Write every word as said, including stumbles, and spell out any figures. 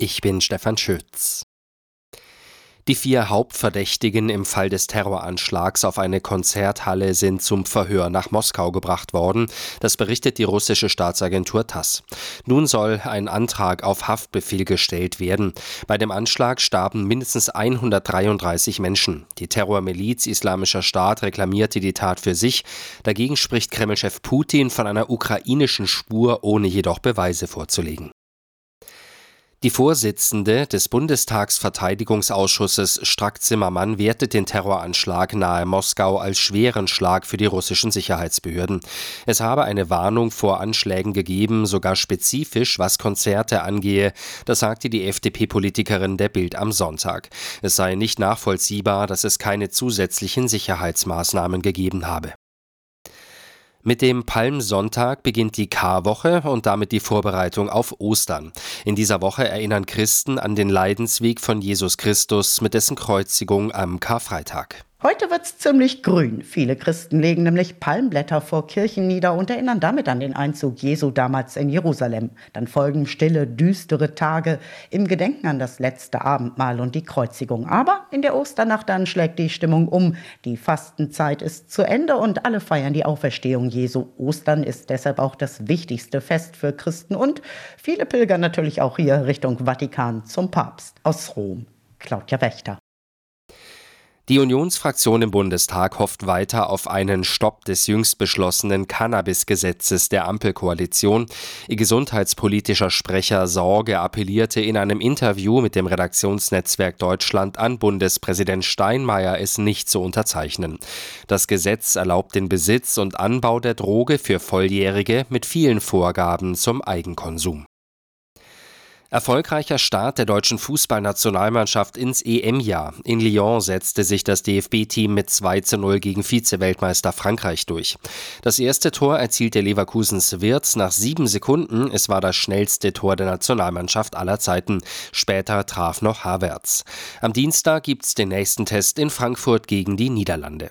Ich bin Stefan Schütz. Die vier Hauptverdächtigen im Fall des Terroranschlags auf eine Konzerthalle sind zum Verhör nach Moskau gebracht worden. Das berichtet die russische Staatsagentur TASS. Nun soll ein Antrag auf Haftbefehl gestellt werden. Bei dem Anschlag starben mindestens hundertdreiunddreißig Menschen. Die Terrormiliz Islamischer Staat reklamierte die Tat für sich. Dagegen spricht Kremlchef Putin von einer ukrainischen Spur, ohne jedoch Beweise vorzulegen. Die Vorsitzende des Bundestagsverteidigungsausschusses Strack-Zimmermann wertet den Terroranschlag nahe Moskau als schweren Schlag für die russischen Sicherheitsbehörden. Es habe eine Warnung vor Anschlägen gegeben, sogar spezifisch, was Konzerte angehe. Das sagte die F D P-Politikerin der Bild am Sonntag. Es sei nicht nachvollziehbar, dass es keine zusätzlichen Sicherheitsmaßnahmen gegeben habe. Mit dem Palmsonntag beginnt die Karwoche und damit die Vorbereitung auf Ostern. In dieser Woche erinnern Christen an den Leidensweg von Jesus Christus mit dessen Kreuzigung am Karfreitag. Heute wird's ziemlich grün. Viele Christen legen nämlich Palmblätter vor Kirchen nieder und erinnern damit an den Einzug Jesu damals in Jerusalem. Dann folgen stille, düstere Tage im Gedenken an das letzte Abendmahl und die Kreuzigung. Aber in der Osternacht dann schlägt die Stimmung um. Die Fastenzeit ist zu Ende und alle feiern die Auferstehung Jesu. Ostern ist deshalb auch das wichtigste Fest für Christen und viele pilgern natürlich auch hier Richtung Vatikan zum Papst. Aus Rom, Claudia Wächter. Die Unionsfraktion im Bundestag hofft weiter auf einen Stopp des jüngst beschlossenen Cannabis-Gesetzes der Ampelkoalition. Ihr gesundheitspolitischer Sprecher Sorge appellierte in einem Interview mit dem Redaktionsnetzwerk Deutschland an Bundespräsident Steinmeier, es nicht zu unterzeichnen. Das Gesetz erlaubt den Besitz und Anbau der Droge für Volljährige mit vielen Vorgaben zum Eigenkonsum. Erfolgreicher Start der deutschen Fußballnationalmannschaft ins E M-Jahr. In Lyon setzte sich das D F B-Team mit zwei zu null gegen Vize-Weltmeister Frankreich durch. Das erste Tor erzielte Leverkusens Wirtz nach sieben Sekunden. Es war das schnellste Tor der Nationalmannschaft aller Zeiten. Später traf noch Havertz. Am Dienstag gibt's den nächsten Test in Frankfurt gegen die Niederlande.